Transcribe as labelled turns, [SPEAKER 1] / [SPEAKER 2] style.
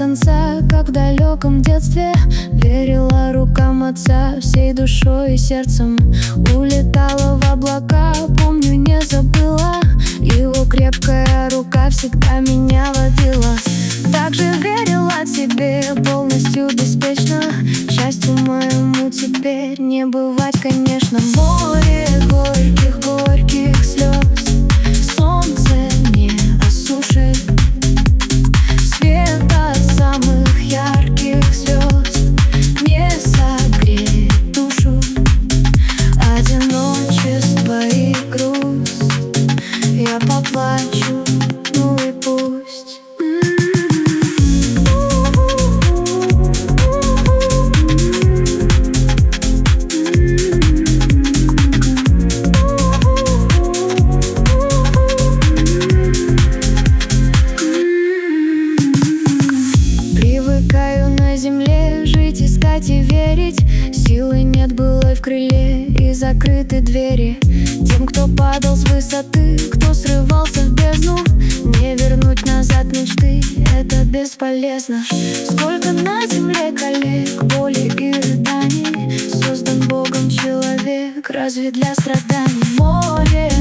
[SPEAKER 1] конца, как в далеком детстве. Верила рукам отца всей душой и сердцем. Улетала в облака, помню, не забыла. Его крепкая рука всегда меня водила. Также верила тебе полностью беспечно. Счастью моему теперь не бывать, конечно. Море горьких слез, солнце не осушит. Свет от самых ярких звезд не согреет душу. Одиночество и грусть я поплачу, ну и пусть. Привыкаю на земле жить, искать и верить. Силы нет былой в крыле и закрыты двери. Тем, кто падал с высоты, кто срывался в бездну, не вернуть назад мечты, это бесполезно. Сколько на земле коллег, боли и рыданий. Создан Богом человек, разве для страданий? Море